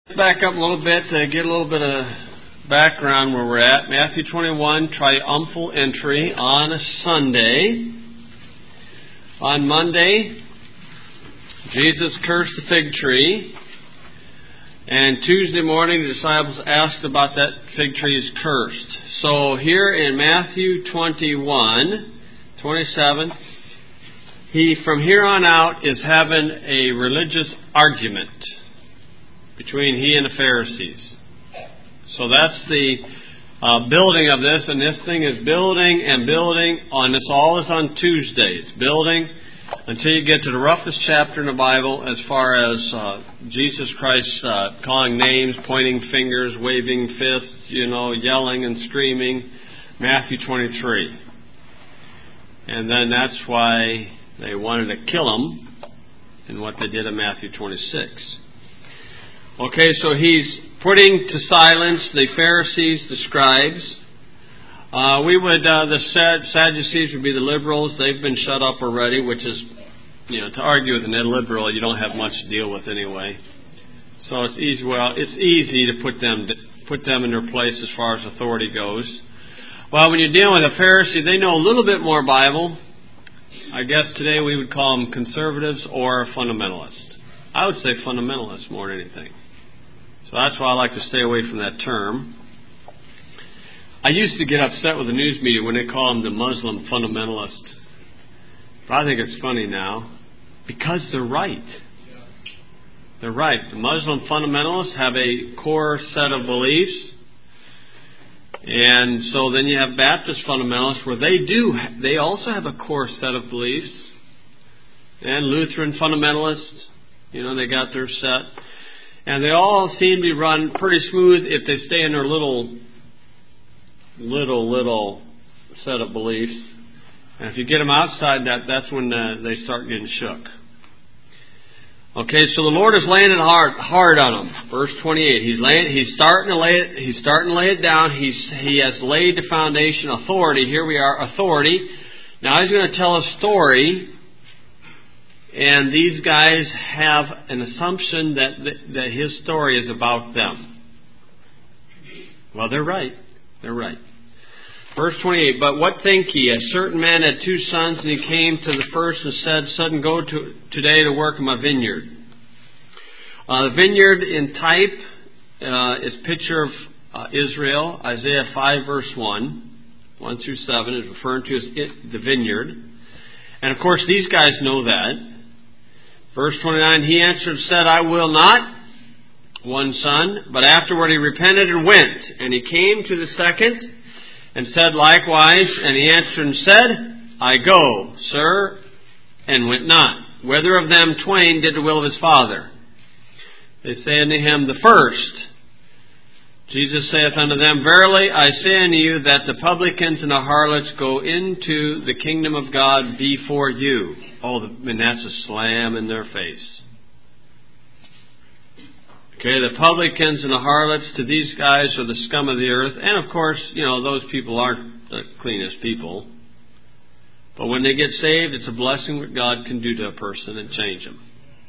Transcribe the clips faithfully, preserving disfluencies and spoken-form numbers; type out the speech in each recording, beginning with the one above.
Back up a little bit to get a little bit of background where we're at. Matthew twenty-one, triumphal entry on a Sunday. On Monday, Jesus cursed the fig tree. And Tuesday morning, the disciples asked about that fig tree is cursed. So here in Matthew twenty-one, twenty-seven, he from here on out is having a religious argument between he and the Pharisees. So that's the uh, building of this, and this thing is building and building on this. All is on Tuesday. It's building until you get to the roughest chapter in the Bible as far as uh, Jesus Christ uh, calling names, pointing fingers, waving fists, you know, yelling and screaming. Matthew twenty-three. And then that's why they wanted to kill him in what they did in Matthew twenty-six. Okay, so he's putting to silence the Pharisees, the scribes. Uh, we would, uh, the Sadducees would be the liberals. They've been shut up already, which is, you know, to argue with an illiberal, you don't have much to deal with anyway. So it's easy. Well, it's easy to put them to put them in their place as far as authority goes. Well, when you're dealing with a Pharisee, they know a little bit more Bible. I guess today we would call them conservatives or fundamentalists. I would say fundamentalists more than anything. So that's why I like to stay away from that term. I used to get upset with the news media when they call them the Muslim fundamentalist. But I think it's funny now because they're right. They're right. The Muslim fundamentalists have a core set of beliefs. And so then you have Baptist fundamentalists where they do, they also have a core set of beliefs. And Lutheran fundamentalists, you know, they got their set. And they all seem to be run pretty smooth if they stay in their little, little, little set of beliefs. And if you get them outside that, that's when uh, they start getting shook. Okay, so the Lord is laying it hard, hard on them. Verse twenty-eight. He's laying, He's starting to lay it. He's starting to lay it down. He's He has laid the foundation, authority. Here we are, authority. Now He's going to tell a story. And these guys have an assumption that, that that his story is about them. Well, they're right. They're right. Verse twenty-eight, but what think ye? A certain man had two sons, and he came to the first and said, Son, go to, today to work in my vineyard. Uh, the vineyard in type uh, is a picture of uh, Israel. Isaiah five, verse one. one through seven is referring to as it, the vineyard. And of course, these guys know that. Verse twenty-nine, he answered and said, I will not, one son, but afterward he repented and went. And he came to the second and said likewise, and he answered and said, I go, sir, and went not. Whether of them twain did the will of his father? They say unto him, the first. Jesus saith unto them, Verily I say unto you that the publicans and the harlots go into the kingdom of God before you. Oh, and that's a slam in their face. Okay, the publicans and the harlots to these guys are the scum of the earth. And of course, you know, those people aren't the cleanest people. But when they get saved, it's a blessing what God can do to a person and change them.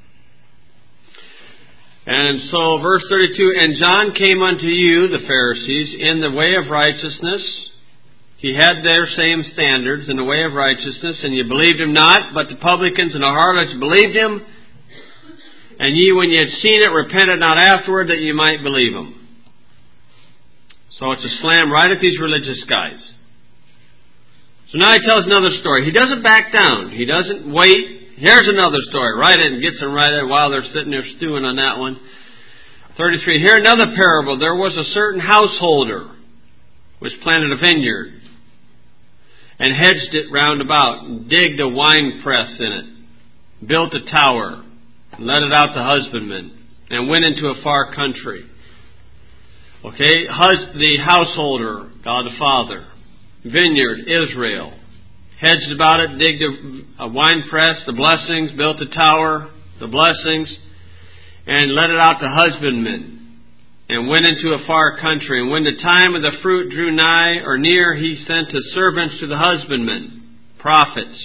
And so, verse thirty-two, and John came unto you, the Pharisees, in the way of righteousness. He had their same standards in the way of righteousness, and ye believed him not, but the publicans and the harlots believed him. And ye, when ye had seen it, repented not afterward, that ye might believe him. So it's a slam right at these religious guys. So now he tells another story. He doesn't back down. He doesn't wait. Here's another story. Right in, gets them right in while they're sitting there stewing on that one. thirty-three. Here another parable. There was a certain householder which planted a vineyard and hedged it round about, and digged a wine press in it, built a tower, and let it out to husbandmen, and went into a far country. Okay, Hus- the householder, God the Father, vineyard, Israel, hedged about it, digged a, a wine press, the blessings, built a tower, the blessings, and let it out to husbandmen, and went into a far country. And when the time of the fruit drew nigh or near, he sent his servants to the husbandmen, prophets,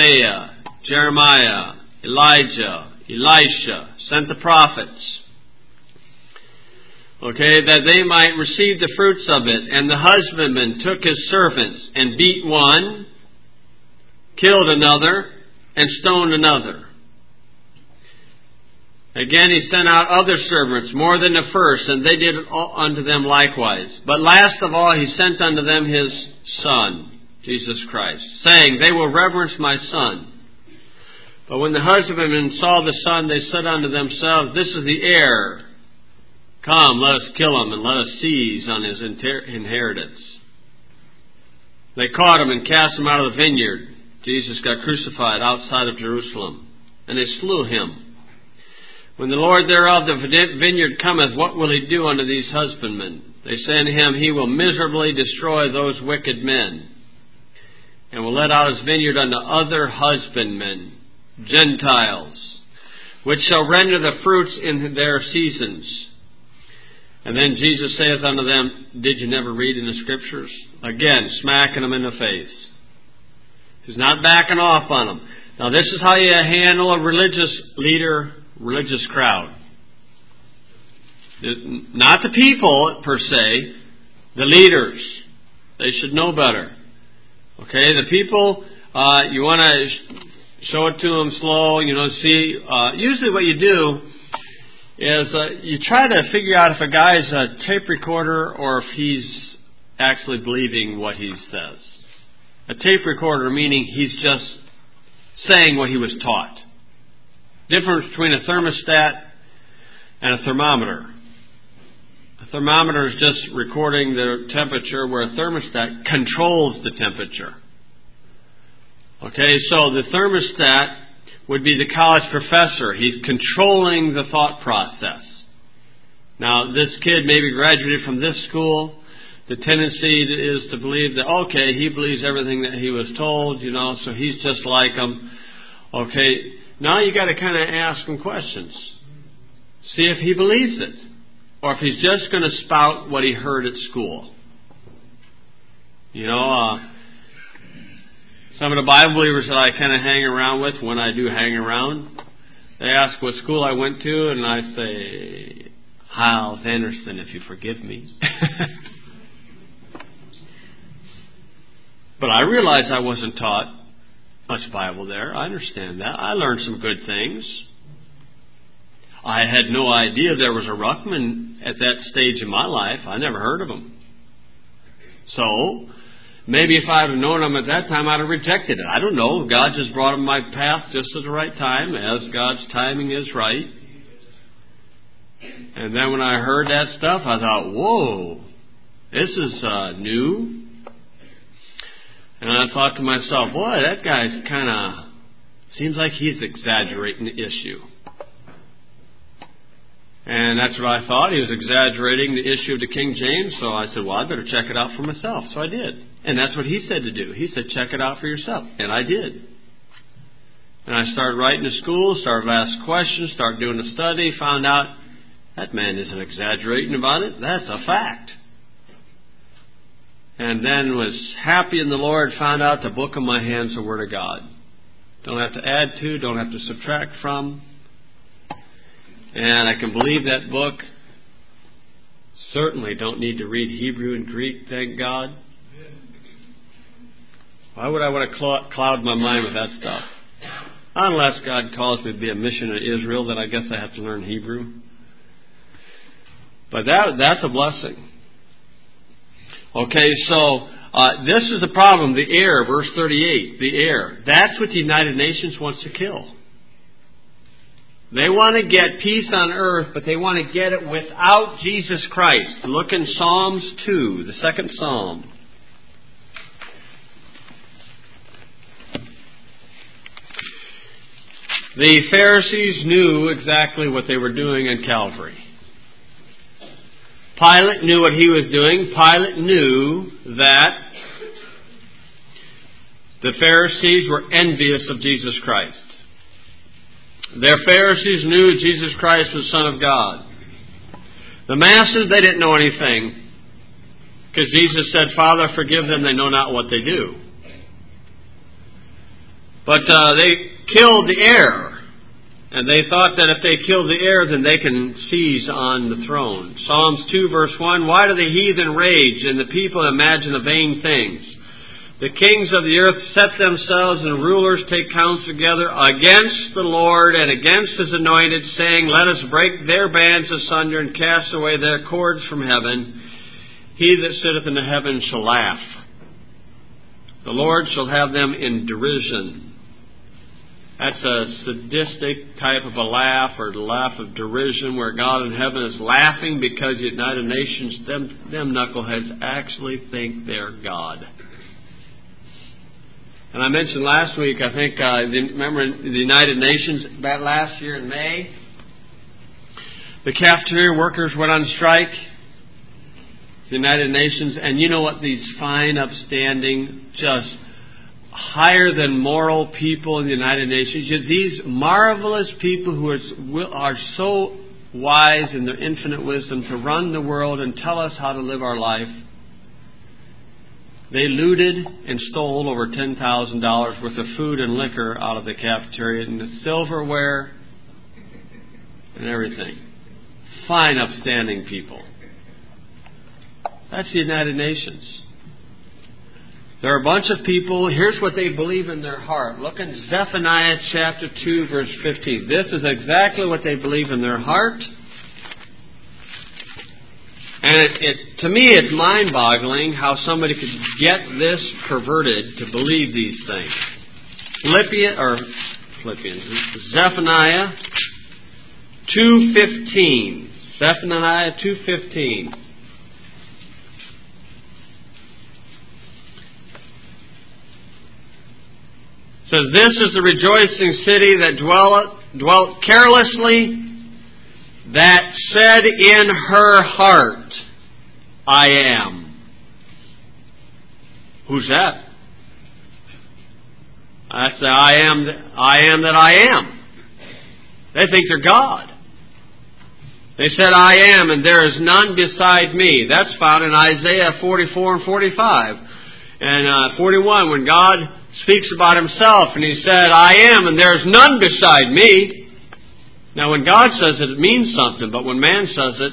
Isaiah, Jeremiah, Elijah, Elisha, sent the prophets. Okay, that they might receive the fruits of it. And the husbandman took his servants and beat one, killed another, and stoned another. Again, he sent out other servants, more than the first, and they did unto them likewise. But last of all, he sent unto them his Son, Jesus Christ, saying, They will reverence my Son. But when the husbandmen saw the Son, they said unto themselves, This is the heir. Come, let us kill him, and let us seize on his inheritance. They caught him and cast him out of the vineyard. Jesus got crucified outside of Jerusalem, and they slew him. When the Lord thereof the vineyard cometh, what will he do unto these husbandmen? They say unto him, He will miserably destroy those wicked men, and will let out his vineyard unto other husbandmen, Gentiles, which shall render the fruits in their seasons. And then Jesus saith unto them, Did you never read in the Scriptures? Again, smacking them in the face. He's not backing off on them. Now this is how you handle a religious leader, religious crowd. Not the people, per se, the leaders. They should know better. Okay, the people, uh, you want to show it to them slow, you know, see. Uh, usually what you do is uh, you try to figure out if a guy's a tape recorder or if he's actually believing what he says. A tape recorder meaning he's just saying what he was taught. Difference between a thermostat and a thermometer. A thermometer is just recording the temperature, where a thermostat controls the temperature. Okay, so the thermostat would be the college professor. He's controlling the thought process. Now, this kid maybe graduated from this school. The tendency is to believe that, okay, he believes everything that he was told, you know, so he's just like them. Okay, now you got to kind of ask him questions. See if he believes it. Or if he's just going to spout what he heard at school. You know, uh, some of the Bible believers that I kind of hang around with, when I do hang around, they ask what school I went to, and I say, Hyles Anderson, if you forgive me. But I realize I wasn't taught much Bible there. I understand that. I learned some good things. I had no idea there was a Ruckman at that stage in my life. I never heard of him. So, maybe if I had known him at that time, I'd have rejected it. I don't know. God just brought him my path just at the right time, as God's timing is right. And then when I heard that stuff, I thought, whoa, this is uh, new. And I thought to myself, boy, that guy's kind of, seems like he's exaggerating the issue. And that's what I thought. He was exaggerating the issue of the King James. So I said, well, I better check it out for myself. So I did. And that's what he said to do. He said, check it out for yourself. And I did. And I started writing to school, started asking questions, started doing a study, found out that man isn't exaggerating about it. That's a fact. And then was happy in the Lord, found out the book of my hands, the Word of God. Don't have to add to, don't have to subtract from. And I can believe that book. Certainly don't need to read Hebrew and Greek, thank God. Why would I want to cloud my mind with that stuff? Unless God calls me to be a missionary to Israel, then I guess I have to learn Hebrew. But that that's a blessing. Okay, so uh, this is the problem, the heir, verse thirty-eight, the heir. That's what the United Nations wants to kill. They want to get peace on earth, but they want to get it without Jesus Christ. Look in Psalms two, the second Psalm. The Pharisees knew exactly what they were doing in Calvary. Pilate knew what he was doing. Pilate knew that the Pharisees were envious of Jesus Christ. Their Pharisees knew Jesus Christ was Son of God. The masses, they didn't know anything. Because Jesus said, Father, forgive them, they know not what they do. But uh, they killed the heir. And they thought that if they kill the heir, then they can seize on the throne. Psalms two, verse one, why do the heathen rage and the people imagine the vain things? The kings of the earth set themselves and rulers take counsel together against the Lord and against His anointed, saying, let us break their bands asunder and cast away their cords from heaven. He that sitteth in the heavens shall laugh. The Lord shall have them in derision. That's a sadistic type of a laugh, or the laugh of derision, where God in heaven is laughing because the United Nations, them, them knuckleheads actually think they're God. And I mentioned last week, I think, uh, the, remember the United Nations, that last year in May, the cafeteria workers went on strike, the United Nations, and you know what, these fine, upstanding, just higher than moral people in the United Nations, these marvelous people who are, are so wise in their infinite wisdom to run the world and tell us how to live our life, they looted and stole over ten thousand dollars worth of food and liquor out of the cafeteria, and the silverware and everything. Fine, upstanding people. That's the United Nations. There are a bunch of people, here's what they believe in their heart. Look in Zephaniah chapter two, verse fifteen. This is exactly what they believe in their heart. And it, it, to me, it's mind-boggling how somebody could get this perverted to believe these things. Philippians, or Philippians, Zephaniah two fifteen. Zephaniah two fifteen. It says, this is the rejoicing city that dwelleth, dwelt carelessly, that said in her heart, I am. Who's that? That's the I am, I am that I am. They think they're God. They said, I am, and there is none beside me. That's found in Isaiah forty-four and forty-five. And uh, forty-one, when God speaks about Himself, and He said, I am, and there is none beside me. Now, when God says it, it means something, but when man says it,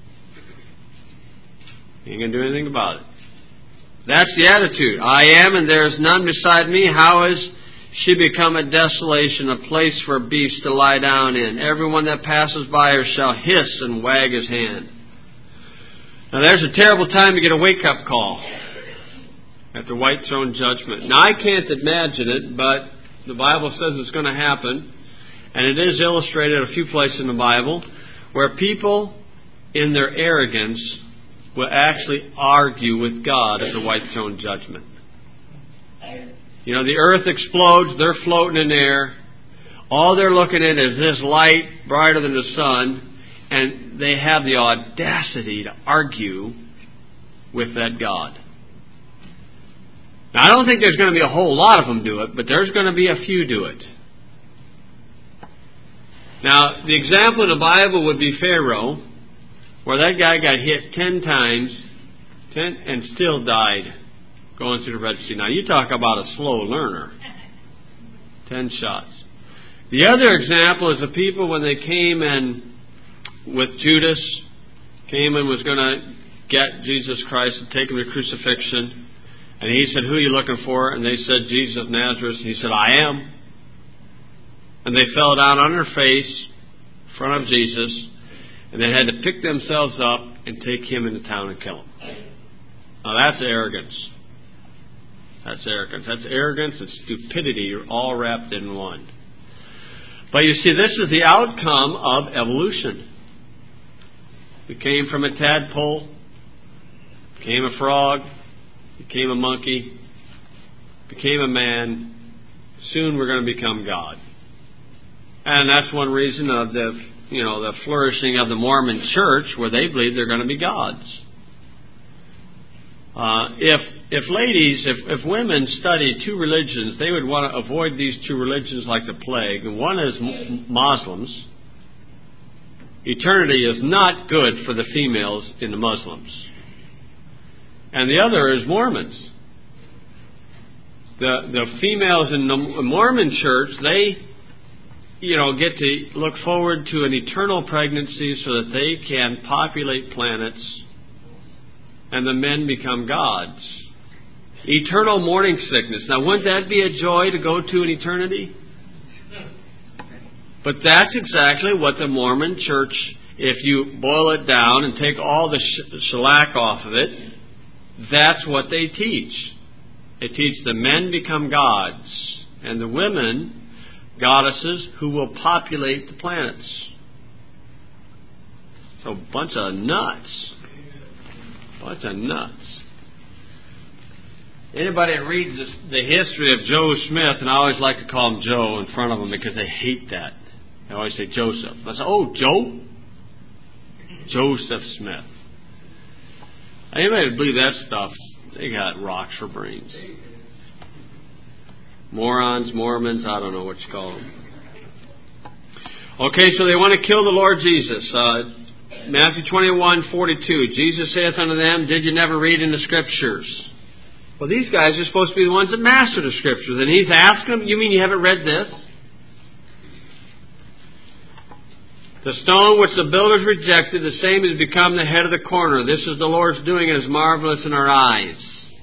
He ain't going to do anything about it. That's the attitude. I am, and there is none beside me. How is she become a desolation, a place for beasts to lie down in? Everyone that passes by her shall hiss and wag his hand. Now, there's a terrible time to get a wake-up call at the white throne judgment. Now, I can't imagine it, but the Bible says it's going to happen. And it is illustrated a few places in the Bible where people, in their arrogance, will actually argue with God at the white throne judgment. You know, the earth explodes, they're floating in air. All they're looking at is this light brighter than the sun, and they have the audacity to argue with that God. Now, I don't think there's going to be a whole lot of them do it, but there's going to be a few do it. Now, the example in the Bible would be Pharaoh, where that guy got hit ten times ten, and still died going through the Red Sea. Now, you talk about a slow learner. Ten shots. The other example is the people when they came in with Judas, came and was going to get Jesus Christ and take him to crucifixion. And he said, who are you looking for? And they said, Jesus of Nazareth. And he said, I am. And they fell down on their face in front of Jesus, and they had to pick themselves up and take him into town and kill him. Now that's arrogance. That's arrogance. That's arrogance and stupidity are all wrapped in one. But you see, this is the outcome of evolution. We came from a tadpole, became a frog, became a monkey, became a man. Soon we're going to become God. And that's one reason of the, you know, the flourishing of the Mormon church, where they believe they're going to be gods. Uh, if if ladies, if, if women study two religions, they would want to avoid these two religions like the plague. And one is Muslims. Eternity is not good for the females in the Muslims. And the other is Mormons. The the females in the Mormon church, they you know, get to look forward to an eternal pregnancy so that they can populate planets and the men become gods. Eternal morning sickness. Now, wouldn't that be a joy to go to in eternity? But that's exactly what the Mormon Church, if you boil it down and take all the shellac off of it, that's what they teach. They teach the men become gods and the women goddesses who will populate the planets. So a bunch of nuts. Bunch of nuts. Anybody that reads this, the history of Joe Smith, and I always like to call him Joe in front of them because they hate that. They always say Joseph. I say, oh, Joe? Joseph Smith. Anybody that believe that stuff, they got rocks for brains. Morons, Mormons, I don't know what you call them. Okay, so they want to kill the Lord Jesus. Uh, Matthew twenty-one forty-two. Jesus saith unto them, did you never read in the Scriptures? Well, these guys are supposed to be the ones that master the Scriptures. And he's asking them, you mean you haven't read this? The stone which the builders rejected, the same has become the head of the corner. This is the Lord's doing, and is marvelous in our eyes.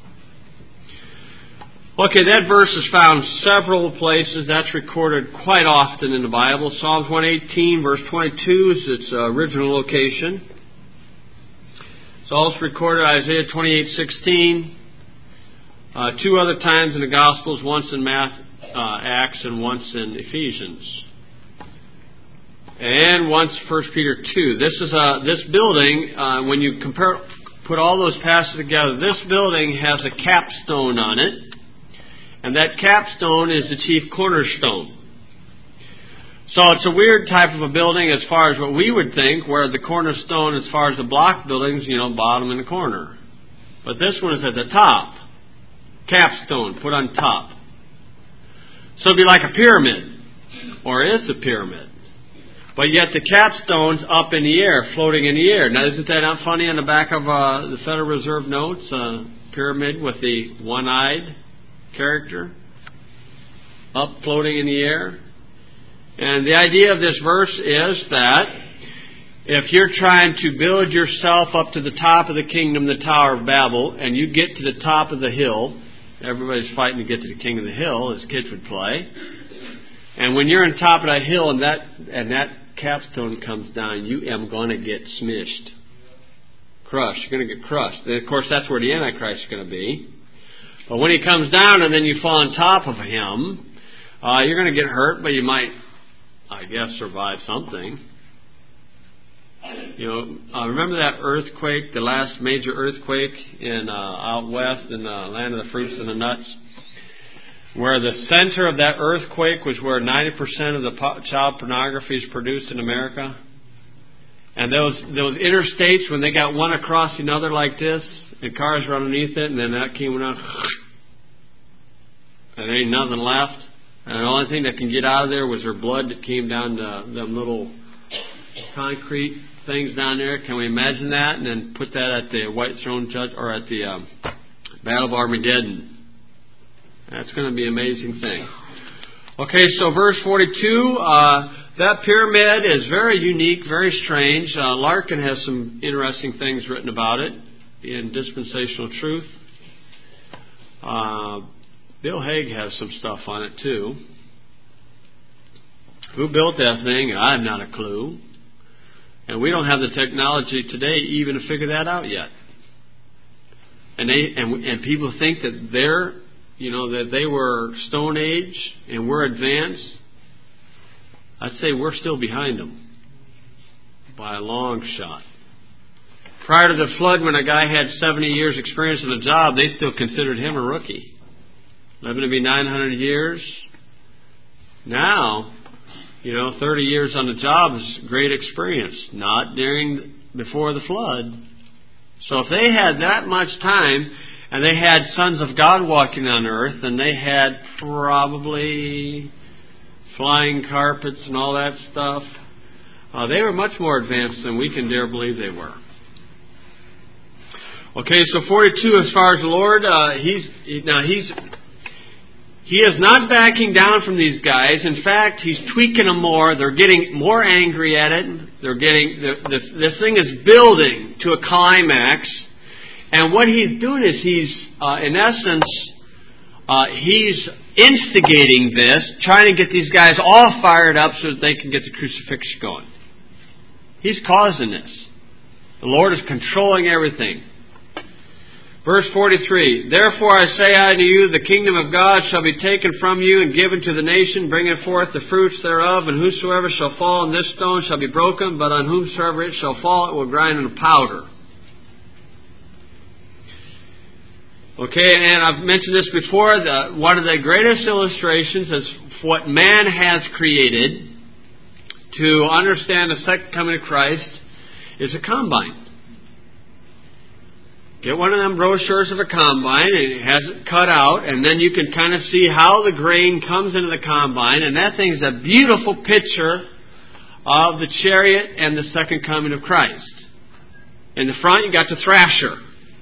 Okay, that verse is found several places. That's recorded quite often in the Bible. Psalms one eighteen, verse twenty-two is its original location. It's also recorded Isaiah twenty-eight sixteen. Uh, two other times in the Gospels, once in Math, uh, Acts and once in Ephesians. And once First Peter two. This is a this building. Uh, when you compare, put all those passages together, this building has a capstone on it, and that capstone is the chief cornerstone. So it's a weird type of a building as far as what we would think, where the cornerstone, as far as the block buildings, you know, bottom in the corner. But this one is at the top, capstone put on top. So it'd be like a pyramid, or it is a pyramid. But yet the capstone's up in the air, floating in the air. Now, isn't that not funny on the back of uh, the Federal Reserve notes? Uh, pyramid with the one-eyed character up floating in the air. And the idea of this verse is that if you're trying to build yourself up to the top of the kingdom, the Tower of Babel, and you get to the top of the hill, everybody's fighting to get to the king of the hill, as kids would play. And when you're on top of that hill and that and that capstone comes down, you am going to get smished. Crushed. You're going to get crushed. And of course, that's where the Antichrist is going to be. But when he comes down and then you fall on top of him, uh, you're going to get hurt, but you might, I guess, survive something. You know, uh, remember that earthquake, the last major earthquake in uh, out west in the land of the fruits and the nuts? Where the center of that earthquake was where ninety percent of the po- child pornography is produced in America. And those those interstates, when they got one across another like this, and cars were underneath it, and then that came out, and there ain't nothing left. And the only thing that can get out of there was her blood that came down to them little concrete things down there. Can we imagine that? And then put that at the White Throne Judge, or at the um, Battle of Armageddon. That's going to be an amazing thing. Okay, so verse forty-two, uh, that pyramid is very unique, very strange. Uh, Larkin has some interesting things written about it in Dispensational Truth. Uh, Bill Hague has some stuff on it too. Who built that thing? I have not a clue. And we don't have the technology today even to figure that out yet. And they and, and people think that they're You know, that they were Stone Age and we're advanced. I'd say we're still behind them by a long shot. Prior to the flood, when a guy had seventy years experience in the job, they still considered him a rookie. Living to be nine hundred years. Now, you know, thirty years on the job is great experience. Not during, before the flood. So if they had that much time, and they had sons of God walking on earth, and they had probably flying carpets and all that stuff. Uh, they were much more advanced than we can dare believe they were. Okay, so forty-two, as far as the Lord, uh, he's he, now he's he is not backing down from these guys. In fact, he's tweaking them more. They're getting more angry at it. They're getting this, this thing is building to a climax. And what he's doing is he's, uh, in essence, uh, he's instigating this, trying to get these guys all fired up so that they can get the crucifixion going. He's causing this. The Lord is controlling everything. Verse forty-three, Therefore I say unto you, the kingdom of God shall be taken from you and given to the nation, bringing forth the fruits thereof, and whosoever shall fall on this stone shall be broken, but on whomsoever it shall fall it will grind into powder. Okay, and I've mentioned this before, the, one of the greatest illustrations is what man has created to understand the second coming of Christ is a combine. Get one of them brochures of a combine, and it has it cut out, and then you can kind of see how the grain comes into the combine, and that thing's a beautiful picture of the chariot and the second coming of Christ. In the front, you got the thresher.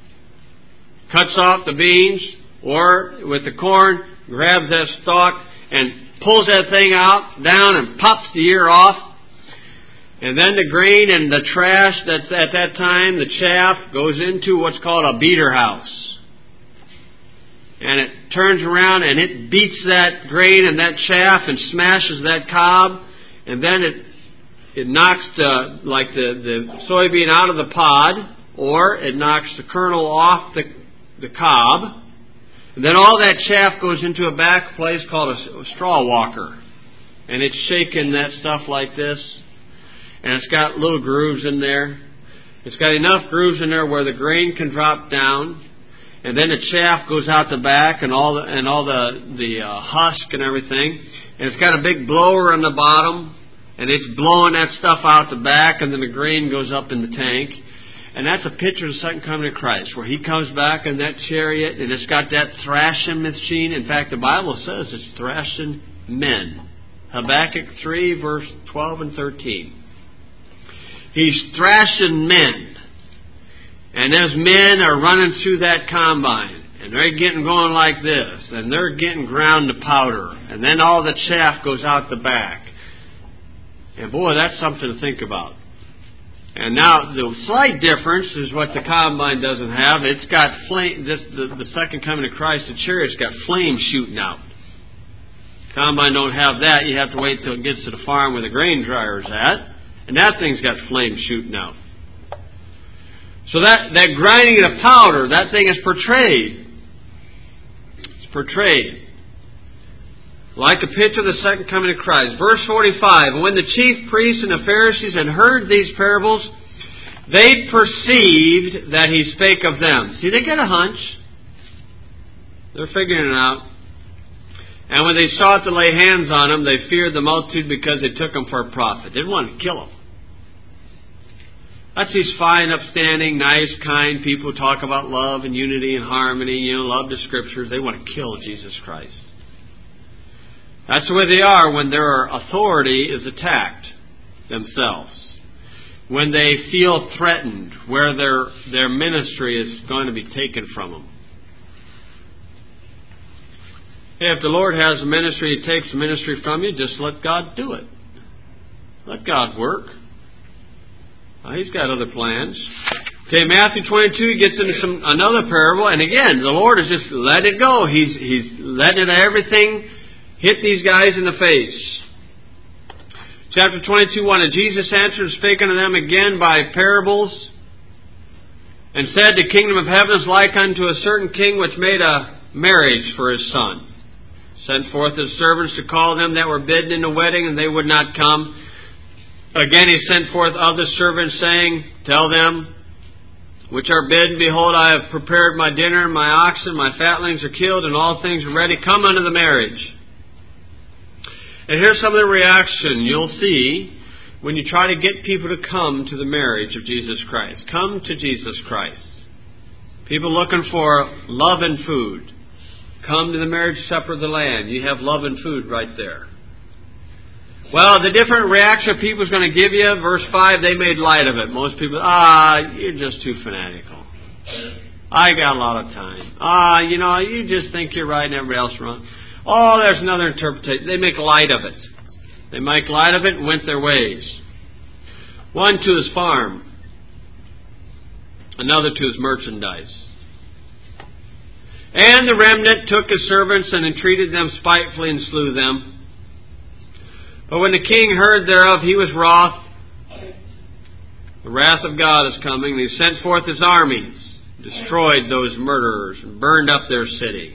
Cuts off the beans, or with the corn, grabs that stalk and pulls that thing out, down, and pops the ear off. And then the grain and the trash that's at that time, the chaff, goes into what's called a beater house. And it turns around and it beats that grain and that chaff and smashes that cob. And then it it knocks the, like the, the soybean out of the pod, or it knocks the kernel off the, the cob. And then all that chaff goes into a back place called a, a straw walker. And it's shaking that stuff like this. And it's got little grooves in there. It's got enough grooves in there where the grain can drop down. And then the chaff goes out the back and all the, and all the, the uh, husk and everything. And it's got a big blower on the bottom. And it's blowing that stuff out the back. And then the grain goes up in the tank. And that's a picture of the second coming of Christ, where He comes back in that chariot. And it's got that thrashing machine. In fact, the Bible says it's thrashing men. Habakkuk three, verse twelve and thirteen. He's thrashing men. And those men are running through that combine. And they're getting going like this. And they're getting ground to powder. And then all the chaff goes out the back. And boy, that's something to think about. And now the slight difference is what the combine doesn't have. It's got flame. This the, the second coming of Christ, the chariot's got flame shooting out. Combine don't have that. You have to wait till it gets to the farm where the grain dryer's at. And that thing's got flame shooting out. So that, that grinding of powder, that thing is portrayed. It's portrayed. Like a picture of the second coming of Christ. Verse forty-five, When the chief priests and the Pharisees had heard these parables, they perceived that He spake of them. See, they get a hunch. They're figuring it out. And when they sought to lay hands on Him, they feared the multitude because they took Him for a prophet. They didn't want to kill Him. That's these fine, upstanding, nice, kind people who talk about love and unity and harmony, you know, love the Scriptures. They want to kill Jesus Christ. That's the way they are when their authority is attacked themselves. When they feel threatened, where their their ministry is going to be taken from them. Hey, if the Lord has a ministry, He takes the ministry from you, just let God do it. Let God work. Uh, he's got other plans. Okay, Matthew twenty-two, he gets into some another parable, and again, the Lord is just let it go. He's He's letting everything hit these guys in the face. Chapter twenty-two, one, And Jesus answered and spake unto them again by parables, and said, The kingdom of heaven is like unto a certain king which made a marriage for his son. Sent forth his servants to call them that were bidden in the wedding, and they would not come. Again he sent forth other servants, saying, Tell them which are bidden, Behold, I have prepared my dinner, and my oxen, my fatlings are killed, and all things are ready. Come unto the marriage. And here's some of the reaction you'll see when you try to get people to come to the marriage of Jesus Christ. Come to Jesus Christ. People looking for love and food. Come to the marriage supper of the Lamb. You have love and food right there. Well, the different reaction people's going to give you, verse five, they made light of it. Most people, ah, you're just too fanatical. I got a lot of time. Ah, you know, you just think you're right and everybody else wrong. Oh, there's another interpretation. They make light of it. They make light of it and went their ways. One to his farm, another to his merchandise. And the remnant took his servants and entreated them spitefully and slew them. But when the king heard thereof, he was wroth. The wrath of God is coming. And he sent forth his armies, destroyed those murderers, and burned up their city.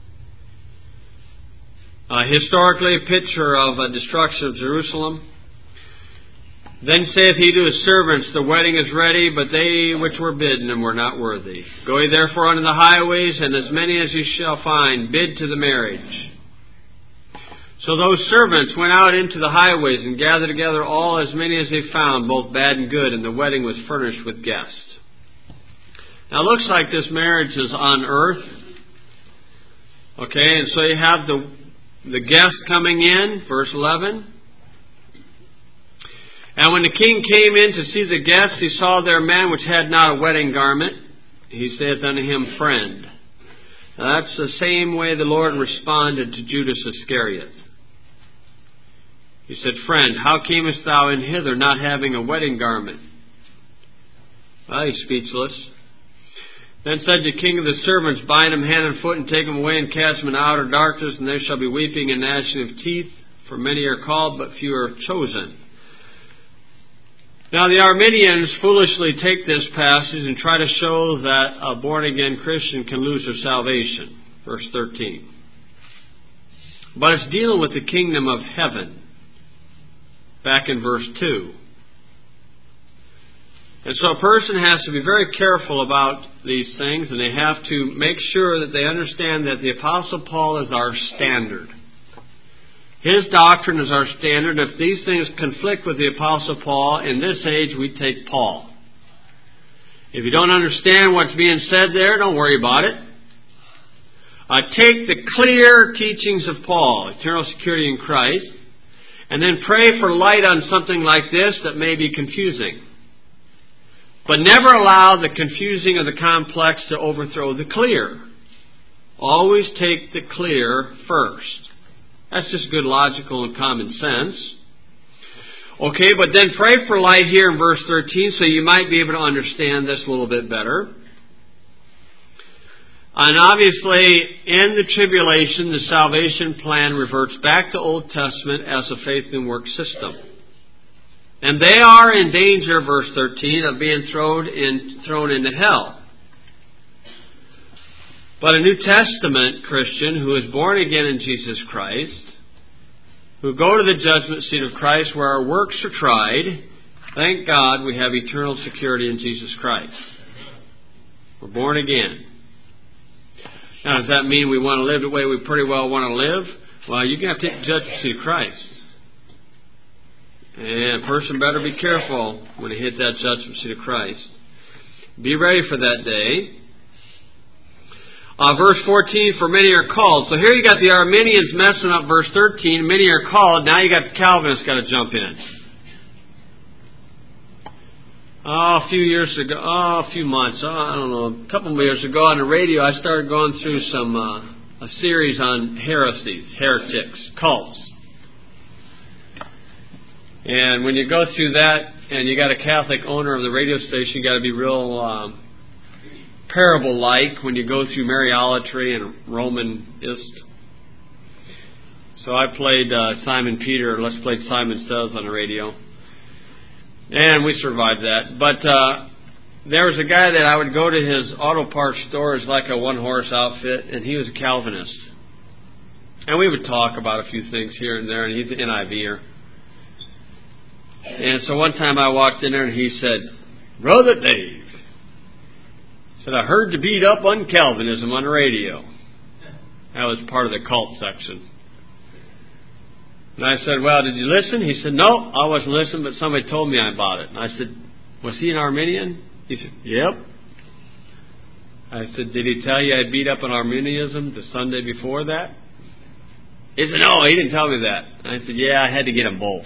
Uh, historically, a picture of a destruction of Jerusalem. Then saith he to his servants, the wedding is ready, but they which were bidden them were not worthy. Go ye therefore unto the highways, and as many as ye shall find, bid to the marriage. So those servants went out into the highways and gathered together all as many as they found, both bad and good, and the wedding was furnished with guests. Now it looks like this marriage is on earth. Okay, and so you have the, the guests coming in, verse eleven. And when the king came in to see the guests, he saw there a man which had not a wedding garment. He saith unto him, Friend. Now that's the same way the Lord responded to Judas Iscariot. He said, Friend, how camest thou in hither not having a wedding garment? Well, he's speechless. Then said the king of the servants, Bind him hand and foot, and take him away, and cast him in outer darkness, and there shall be weeping and gnashing of teeth, for many are called, but few are chosen. Now the Arminians foolishly take this passage and try to show that a born-again Christian can lose their salvation. Verse thirteen. But it's dealing with the kingdom of heaven. Back in verse two. And so a person has to be very careful about these things, and they have to make sure that they understand that the Apostle Paul is our standard. His doctrine is our standard. If these things conflict with the Apostle Paul, in this age we take Paul. If you don't understand what's being said there, don't worry about it. Uh, take the clear teachings of Paul, eternal security in Christ, and then pray for light on something like this that may be confusing. But never allow the confusing or the complex to overthrow the clear. Always take the clear first. That's just good logical and common sense. Okay, but then pray for light here in verse thirteen so you might be able to understand this a little bit better. And obviously, in the tribulation, the salvation plan reverts back to Old Testament as a faith and work system. And they are in danger, verse thirteen, of being thrown in, thrown into hell. But a New Testament Christian who is born again in Jesus Christ, who go to the judgment seat of Christ where our works are tried, thank God we have eternal security in Jesus Christ. We're born again. Now, does that mean we want to live the way we pretty well want to live? Well, you're going to have to take the judgment seat of Christ. And a person better be careful when they hit that judgment seat of Christ. Be ready for that day. Uh, verse fourteen, for many are called. So here you got the Arminians messing up verse thirteen. Many are called. Now you got the Calvinists got to jump in. Oh, a few years ago, oh, a few months, oh, I don't know, a couple of years ago on the radio, I started going through some uh, a series on heresies, heretics, cults. And when you go through that, and you got a Catholic owner of the radio station, you got to be real um, parable-like when you go through Mariolatry and Romanist. So I played uh, Simon Peter, let's play Simon Says on the radio. And we survived that. But uh, there was a guy that I would go to his auto parts store. It's like a one-horse outfit, and he was a Calvinist. And we would talk about a few things here and there, and he's an N I V-er. And so one time I walked in there, and he said, Brother Dave, said, I heard you beat up on Calvinism on the radio. That was part of the cult section. And I said, well, did you listen? He said, no, I wasn't listening, but somebody told me about it. And I said, was he an Arminian? He said, yep. I said, did he tell you I beat up on Arminianism the Sunday before that? He said, no, he didn't tell me that. And I said, yeah, I had to get them both.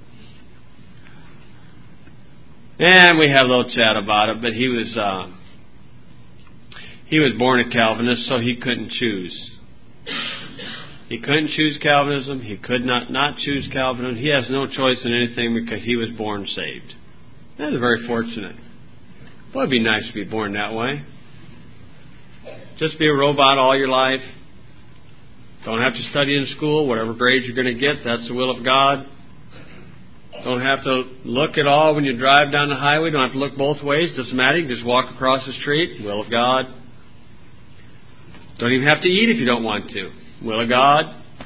And we had a little chat about it, but he was uh, he was born a Calvinist, so he couldn't choose. He couldn't choose Calvinism. He could not not choose Calvinism. He has no choice in anything because he was born saved. That's very fortunate. Well, it'd be nice to be born that way. Just be a robot all your life. Don't have to study in school. Whatever grades you're going to get, that's the will of God. Don't have to look at all when you drive down the highway. Don't have to look both ways. Doesn't matter. You can just walk across the street. Will of God. Don't even have to eat if you don't want to. Will of God.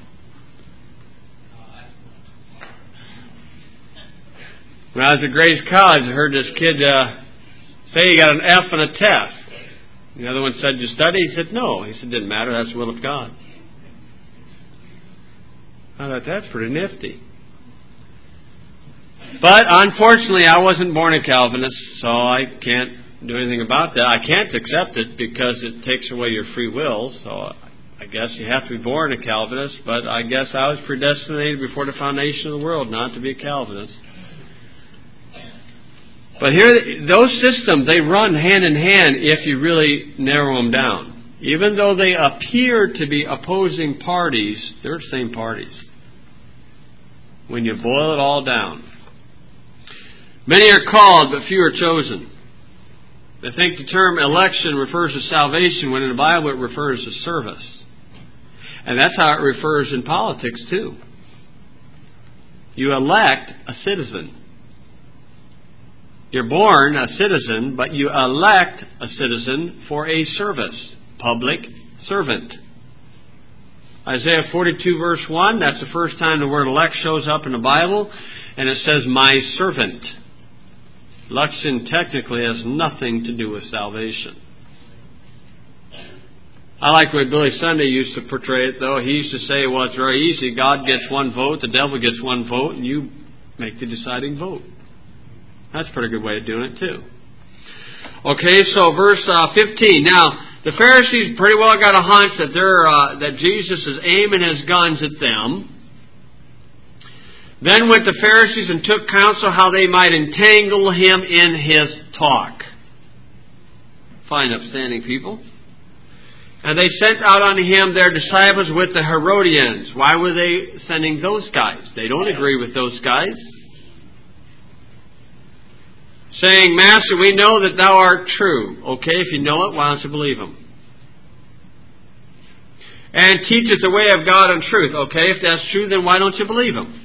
When I was at Grace College, I heard this kid uh, say he got an F on a test. The other one said, "Did you study?" He said, "No." He said, "Didn't matter. That's the will of God." I thought, that's pretty nifty. But unfortunately, I wasn't born a Calvinist, so I can't do anything about that. I can't accept it because it takes away your free will. So I guess you have to be born a Calvinist. But I guess I was predestinated before the foundation of the world not to be a Calvinist. But here, those systems, they run hand in hand if you really narrow them down. Even though they appear to be opposing parties, they're the same parties. When you boil it all down. Many are called, but few are chosen. They think the term election refers to salvation, when in the Bible it refers to service. And that's how it refers in politics, too. You elect a citizen. You're born a citizen, but you elect a citizen for a service. Public servant. Isaiah forty-two verse one, that's the first time the word elect shows up in the Bible, and it says, "My servant." Election technically has nothing to do with salvation. I like the way Billy Sunday used to portray it, though. He used to say, well, it's very easy. God gets one vote, the devil gets one vote, and you make the deciding vote. That's a pretty good way of doing it, too. Okay, so verse uh, fifteen. Now, the Pharisees pretty well got a hunch that they're uh, that Jesus is aiming his guns at them. Then went the Pharisees and took counsel how they might entangle him in his talk. Fine, upstanding people. And they sent out unto him their disciples with the Herodians. Why were they sending those guys? They don't agree with those guys. Saying, "Master, we know that thou art true." Okay, if you know it, why don't you believe him? "And teacheth the way of God in truth." Okay, if that's true, then why don't you believe him?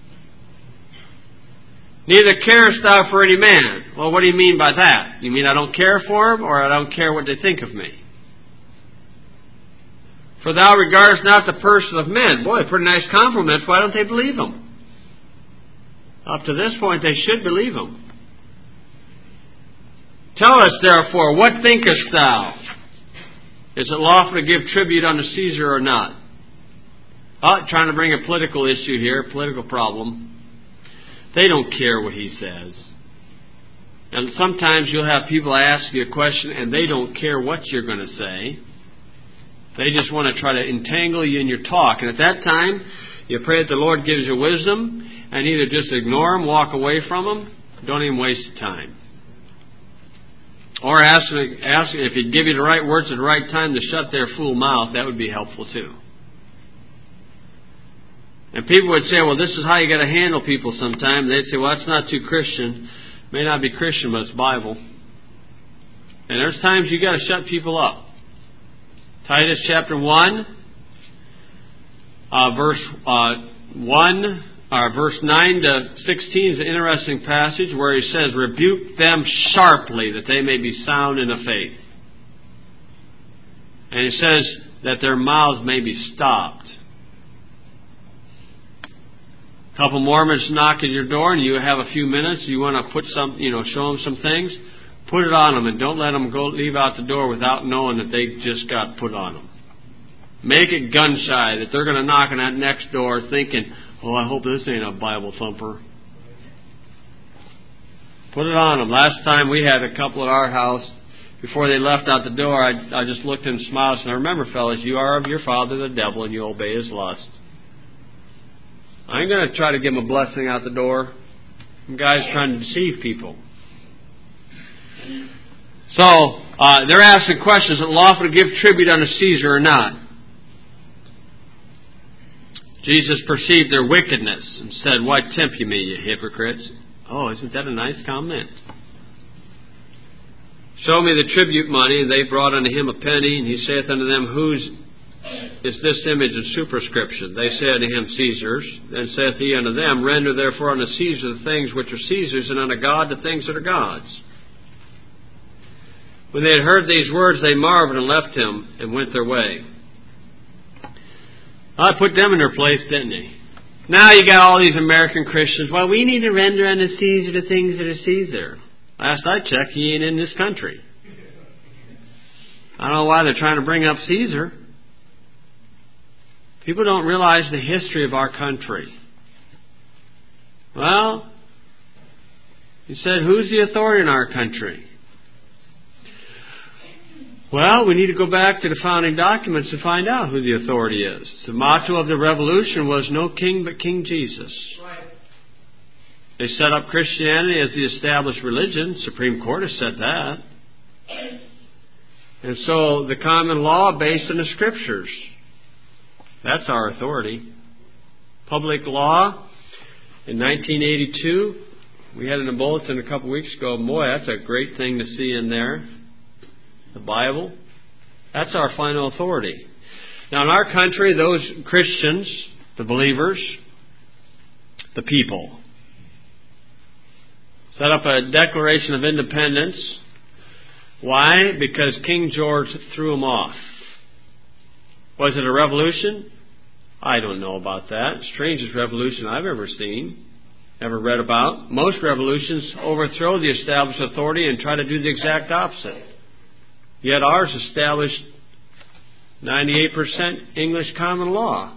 "Neither carest thou for any man." Well, what do you mean by that? You mean I don't care for him, or I don't care what they think of me? "For thou regardest not the person of men." Boy, pretty nice compliments. Why don't they believe him? Up to this point, they should believe him. "Tell us, therefore, what thinkest thou? Is it lawful to give tribute unto Caesar or not?" Oh, trying to bring a political issue here, political problem. They don't care what he says. And sometimes you'll have people ask you a question and they don't care what you're going to say. They just want to try to entangle you in your talk. And at that time, you pray that the Lord gives you wisdom and either just ignore them, walk away from them. Don't even waste the time. Or ask, ask if he'd give you the right words at the right time to shut their fool mouth. That would be helpful too. And people would say, well, this is how you got to handle people sometimes. They'd say, well, that's not too Christian. It may not be Christian, but it's Bible. And there's times you got to shut people up. Titus chapter one, uh, verse uh, one, or verse nine to sixteen is an interesting passage where he says, "Rebuke them sharply, that they may be sound in the faith." And he says that their mouths may be stopped. A couple Mormons knock at your door, and you have a few minutes. You want to put some, you know, show them some things. Put it on them, and don't let them go leave out the door without knowing that they just got put on them. Make it gun shy, that they're going to knock on that next door thinking, oh, I hope this ain't a Bible thumper. Put it on them. Last time we had a couple at our house, before they left out the door, I, I just looked and smiled and said, remember, fellas, you are of your father the devil, and you obey his lust. I ain't going to try to give them a blessing out the door. Some guy's trying to deceive people. So, uh, they're asking questions, is it lawful to give tribute unto Caesar or not? Jesus perceived their wickedness and said, "Why tempt ye me, ye hypocrites?" Oh, isn't that a nice comment? "Show me the tribute money." And they brought unto him a penny, and he saith unto them, "Whose is this image and superscription?" They say unto him, "Caesar's." Then saith he unto them, "Render therefore unto Caesar the things which are Caesar's, and unto God the things that are God's." When they had heard these words, they marveled and left him and went their way. I put them in their place, didn't he? Now you got all these American Christians. Well, we need to render unto Caesar the things that are Caesar. Last I checked, he ain't in this country. I don't know why they're trying to bring up Caesar. People don't realize the history of our country. Well, he said, who's the authority in our country? Well, we need to go back to the founding documents to find out who the authority is. The motto of the revolution was no king but King Jesus. They set up Christianity as the established religion. Supreme Court has said that. And so the common law based on the Scriptures. That's our authority. Public law in nineteen eighty-two. We had in a bulletin a couple of weeks ago. Boy, that's a great thing to see in there. The Bible. That's our final authority. Now in our country, those Christians, the believers, the people, set up a Declaration of Independence. Why? Because King George threw them off. Was it a revolution? I don't know about that. Strangest revolution I've ever seen, ever read about. Most revolutions overthrow the established authority and try to do the exact opposite. Yet ours established ninety-eight percent English common law.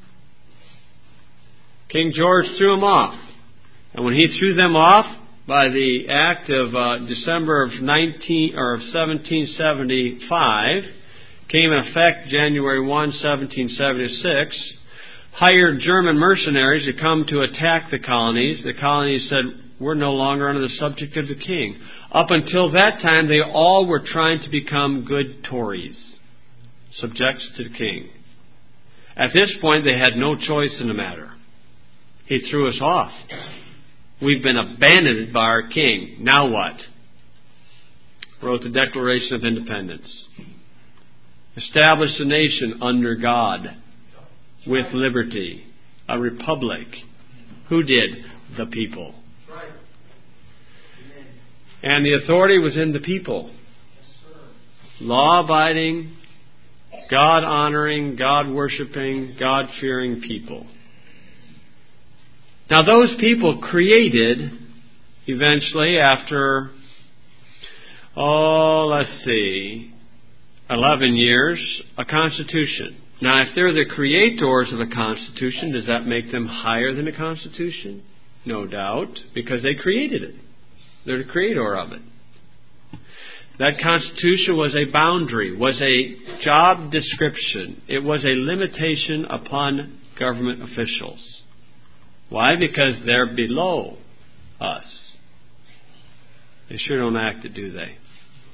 King George threw them off. And when he threw them off, by the act of uh, December of nineteen or of seventeen seventy-five, came in effect January first, seventeen seventy-six, hired German mercenaries to come to attack the colonies. The colonies said, we're no longer under the subject of the king. Up until that time, they all were trying to become good Tories, subjects to the king. At this point, they had no choice in the matter. He threw us off. We've been abandoned by our king. Now what? Wrote the Declaration of Independence. Established a nation under God, with liberty, a republic. Who did? The people. And the authority was in the people. Law-abiding, God-honoring, God-worshiping, God-fearing people. Now those people created, eventually, after, oh, let's see, eleven years, a Constitution. Now, if they're the creators of a Constitution, does that make them higher than a Constitution? No doubt, because they created it. They're the creator of it. That Constitution was a boundary, was a job description. It was a limitation upon government officials. Why? Because they're below us. They sure don't act it, do they?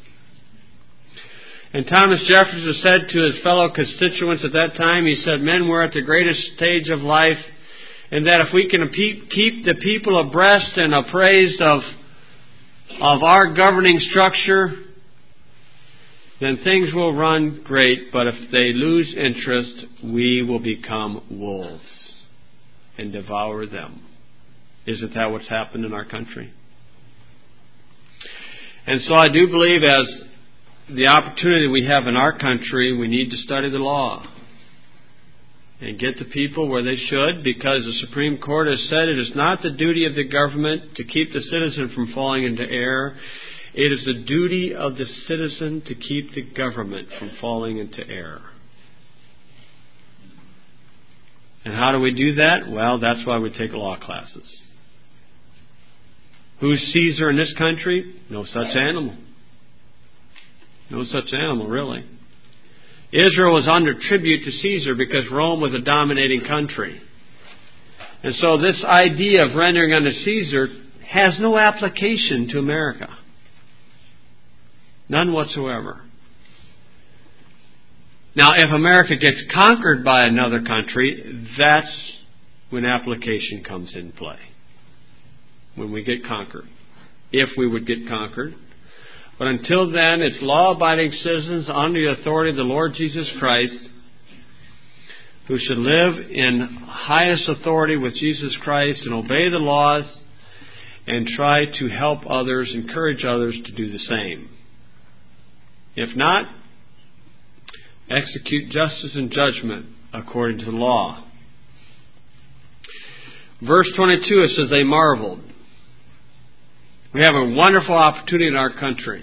And Thomas Jefferson said to his fellow constituents at that time, he said, men, we're at the greatest stage of life, and that if we can keep the people abreast and appraised of, of our governing structure, then things will run great, but if they lose interest, we will become wolves and devour them. Isn't that what's happened in our country? And so I do believe as the opportunity we have in our country, we need to study the law and get the people where they should, because the Supreme Court has said it is not the duty of the government to keep the citizen from falling into error. It is the duty of the citizen to keep the government from falling into error. And how do we do that? Well, that's why we take law classes. Who's Caesar in this country? No such animal. No such animal, really. Israel was under tribute to Caesar because Rome was a dominating country. And so this idea of rendering unto Caesar has no application to America. None whatsoever. Now, if America gets conquered by another country, that's when application comes in play. When we get conquered. If we would get conquered. But until then, it's law-abiding citizens under the authority of the Lord Jesus Christ who should live in highest authority with Jesus Christ and obey the laws and try to help others, encourage others to do the same. If not, execute justice and judgment according to the law. Verse twenty-two, it says, they marveled. We have a wonderful opportunity in our country.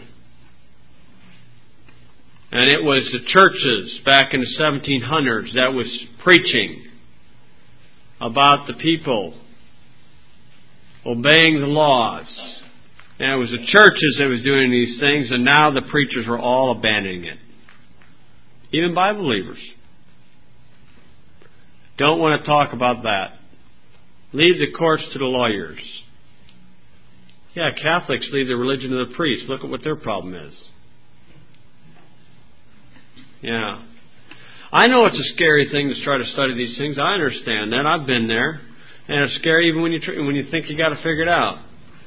And it was the churches back in the seventeen hundreds that was preaching about the people obeying the laws. And it was the churches that was doing these things, and now the preachers are all abandoning it. Even Bible believers. Don't want to talk about that. Leave the courts to the lawyers. Yeah, Catholics leave the religion to the priests. Look at what their problem is. Yeah. I know it's a scary thing to try to study these things. I understand that. I've been there. And it's scary even when you tr- when you think you got to figure it out.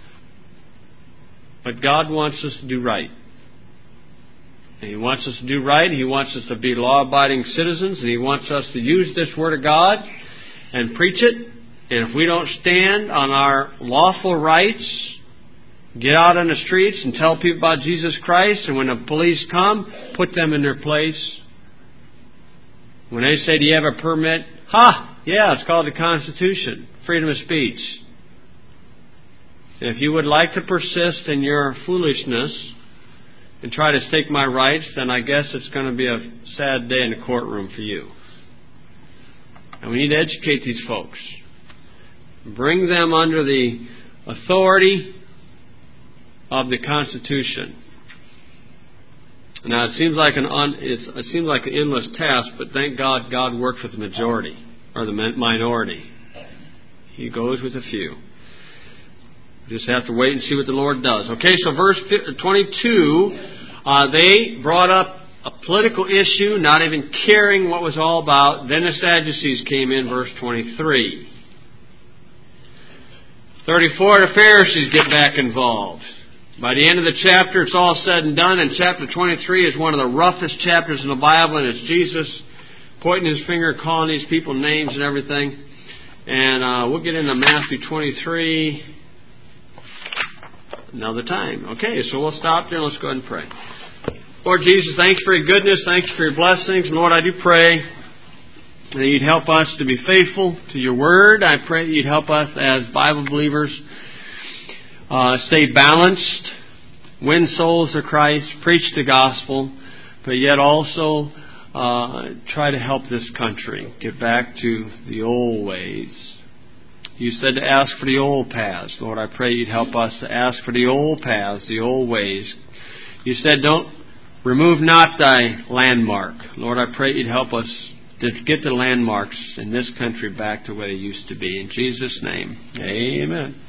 But God wants us to do right. And He wants us to do right. He wants us to be law-abiding citizens. And He wants us to use this Word of God and preach it. And if we don't stand on our lawful rights, get out on the streets and tell people about Jesus Christ, and when the police come, put them in their place. When they say, do you have a permit? Ha! Yeah, it's called the Constitution. Freedom of speech. And if you would like to persist in your foolishness and try to stake my rights, then I guess it's going to be a sad day in the courtroom for you. And we need to educate these folks. Bring them under the authority of the Constitution. Now it seems like an un, it's, it seems like an endless task, but thank God, God works with the majority or the minority. He goes with a few. We just have to wait and see what the Lord does. Okay, so verse twenty-two, uh, they brought up a political issue, not even caring what was all about. Then the Sadducees came in, verse twenty-three. thirty-four, the Pharisees get back involved. By the end of the chapter, it's all said and done, and chapter twenty-three is one of the roughest chapters in the Bible, and it's Jesus pointing his finger, calling these people names and everything. And uh, we'll get into Matthew twenty-three another time. Okay, so we'll stop there and let's go ahead and pray. Lord Jesus, thank you for your goodness, thank you for your blessings. Lord, I do pray that you'd help us to be faithful to your word. I pray that you'd help us as Bible believers Uh, stay balanced, win souls to Christ, preach the gospel, but yet also uh, try to help this country get back to the old ways. You said to ask for the old paths. Lord, I pray you'd help us to ask for the old paths, the old ways. You said, don't remove not thy landmark. Lord, I pray you'd help us to get the landmarks in this country back to where they used to be. In Jesus' name, amen.